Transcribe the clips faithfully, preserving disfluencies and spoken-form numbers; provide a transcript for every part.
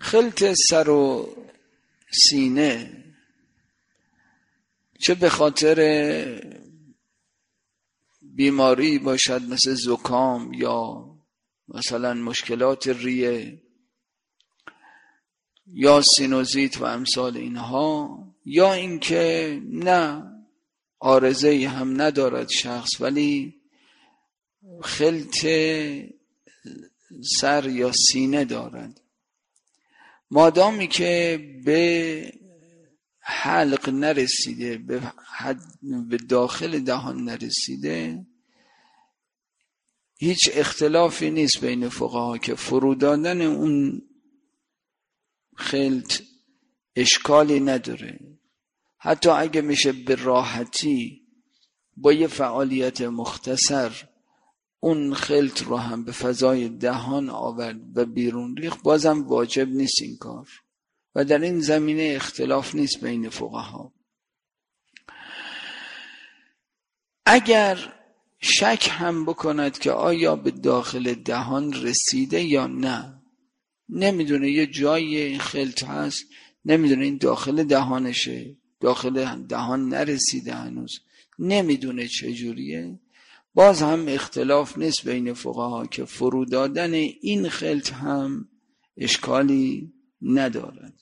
خلط سر و سینه چه به خاطر بیماری باشد مثل زکام یا مثلا مشکلات ریه یا سینوزیت و امثال اینها، یا اینکه نه عارضه‌ای هم ندارد شخص ولی خلط سر یا سینه دارد، مادامی که به حلق نرسیده، به, حد به داخل دهان نرسیده، هیچ اختلافی نیست بین فقها که فرو دادن اون خلط اشکالی نداره. حتی اگه میشه به راحتی با یه فعالیت مختصر اون خلط رو هم به فضای دهان آورد و بیرون ریخت، بازم واجب نیست این کار و در این زمینه اختلاف نیست بین فقها. اگر شک هم بکند که آیا به داخل دهان رسیده یا نه، نمیدونه یه جایی این خلط هست، نمیدونه این داخل دهانشه، داخل دهان نرسیده هنوز، نمیدونه چجوریه، باز هم اختلاف نیست بین فقها که فرو دادن این خلط هم اشکالی ندارد.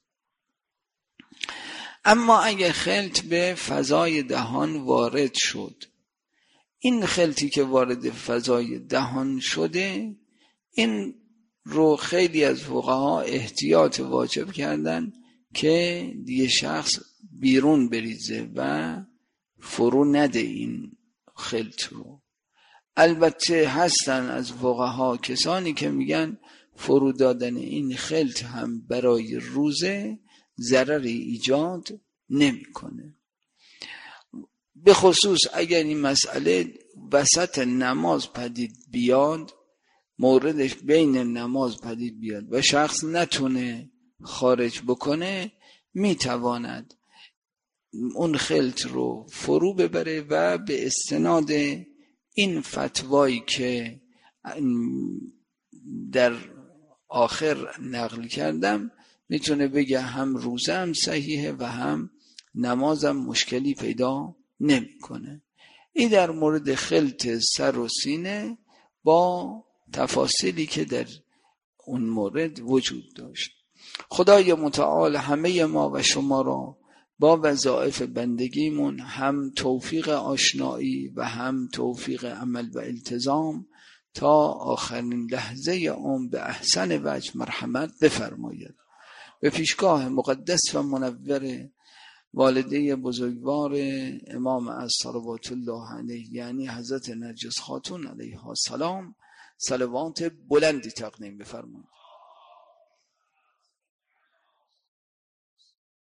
اما اگه خلط به فضای دهان وارد شد، این خلطی که وارد فضای دهان شده، این رو خیلی از فقها احتیاط واجب کردن که دیگه شخص بیرون بریزه و فرو نده این خلط رو. البته هستن از فقها کسانی که میگن فرو دادن این خلط هم برای روزه ضرری ایجاد نمیکنه، به خصوص اگر این مسئله وسط نماز پدید بیاد، موردش بین نماز پدید بیاد و شخص نتونه خارج بکنه، میتواند اون خلط رو فرو ببره و به استناد این فتوایی که در آخر نقل کردم میتونه بگه هم روزه هم صحیحه و هم نمازم مشکلی پیدا نمیکنه. این در مورد خلط سر و سینه با تفاصیلی که در اون مورد وجود داشت. خدای متعال همه ما و شما را با وظایف بندگیمون هم توفیق آشنایی و هم توفیق عمل و التزام تا آخرین لحظه عمر به احسن وجه مرحمت بفرماید. به پیشگاه مقدس و منور والده بزرگوار امام از صلوات الله علیه، یعنی حضرت نرگس خاتون علیها السلام، صلوات بلندی تقدیم بفرمایید.